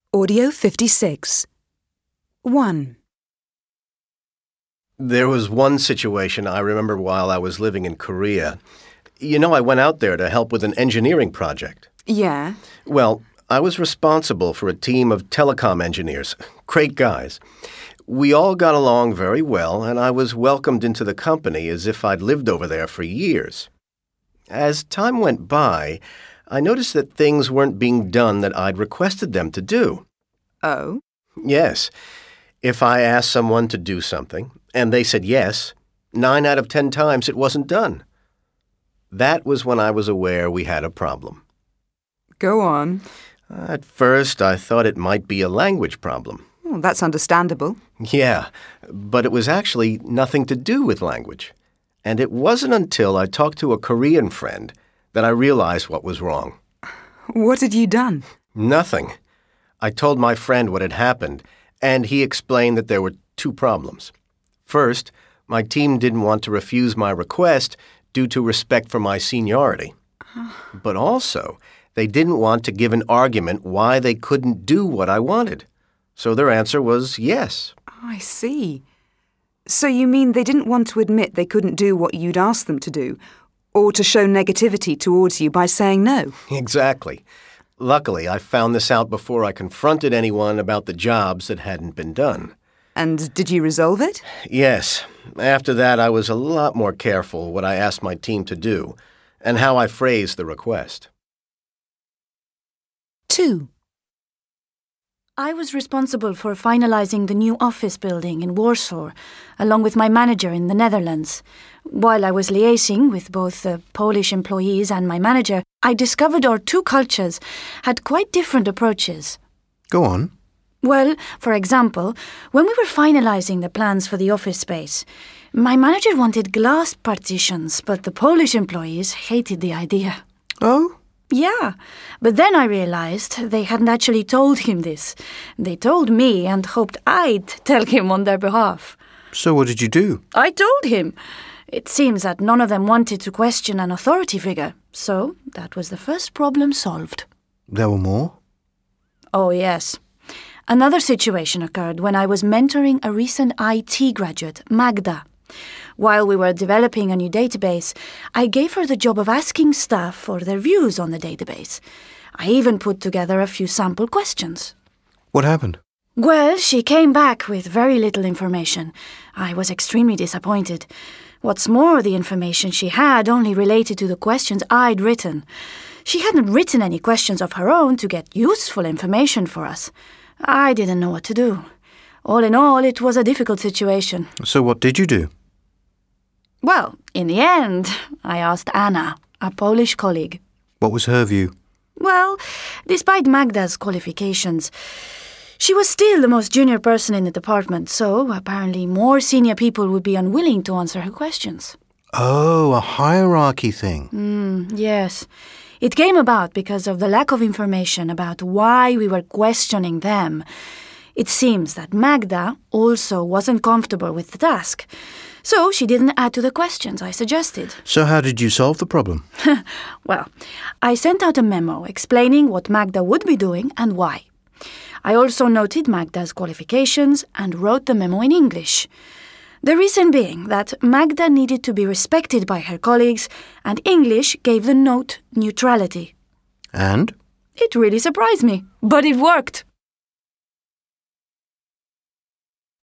Audio 56. 1. There was one situation I remember while I was living in Korea. I went out there to help with an engineering project. Yeah? Well, I was responsible for a team of telecom engineers, great guys. We all got along very well, and I was welcomed into the company as if I'd lived over there for years. As time went by, I noticed that things weren't being done that I'd requested them to do. Oh? Yes. If I asked someone to do something, and they said yes, 9 out of 10 times it wasn't done. That was when I was aware we had a problem. Go on. At first, I thought it might be a language problem. Well, that's understandable. Yeah, but it was actually nothing to do with language. And it wasn't until I talked to a Korean friend that I realized what was wrong. What had you done? Nothing. I told my friend what had happened, and he explained that there were 2 problems. First, my team didn't want to refuse my request due to respect for my seniority. But also, they didn't want to give an argument why they couldn't do what I wanted. So their answer was yes. I see. So you mean they didn't want to admit they couldn't do what you'd asked them to do, or to show negativity towards you by saying no? Exactly. Luckily, I found this out before I confronted anyone about the jobs that hadn't been done. And did you resolve it? Yes. After that, I was a lot more careful what I asked my team to do, and how I phrased the request. 2. I was responsible for finalizing the new office building in Warsaw, along with my manager in the Netherlands. While I was liaising with both the Polish employees and my manager, I discovered our 2 cultures had quite different approaches. Go on. Well, for example, when we were finalizing the plans for the office space, my manager wanted glass partitions, but the Polish employees hated the idea. Oh? Yeah, but then I realized they hadn't actually told him this. They told me and hoped I'd tell him on their behalf. So what did you do? I told him. It seems that none of them wanted to question an authority figure, so that was the first problem solved. There were more? Oh, yes. Another situation occurred when I was mentoring a recent IT graduate, Magda. While we were developing a new database, I gave her the job of asking staff for their views on the database. I even put together a few sample questions. What happened? Well, she came back with very little information. I was extremely disappointed. What's more, the information she had only related to the questions I'd written. She hadn't written any questions of her own to get useful information for us. I didn't know what to do. All in all, it was a difficult situation. So what did you do? Well, in the end, I asked Anna, a Polish colleague. What was her view? Well, despite Magda's qualifications, she was still the most junior person in the department, so apparently more senior people would be unwilling to answer her questions. Oh, a hierarchy thing. Yes. It came about because of the lack of information about why we were questioning them. It seems that Magda also wasn't comfortable with the task, so she didn't add to the questions I suggested. So how did you solve the problem? Well, I sent out a memo explaining what Magda would be doing and why. I also noted Magda's qualifications and wrote the memo in English. The reason being that Magda needed to be respected by her colleagues, and English gave the note neutrality. And? It really surprised me, but it worked.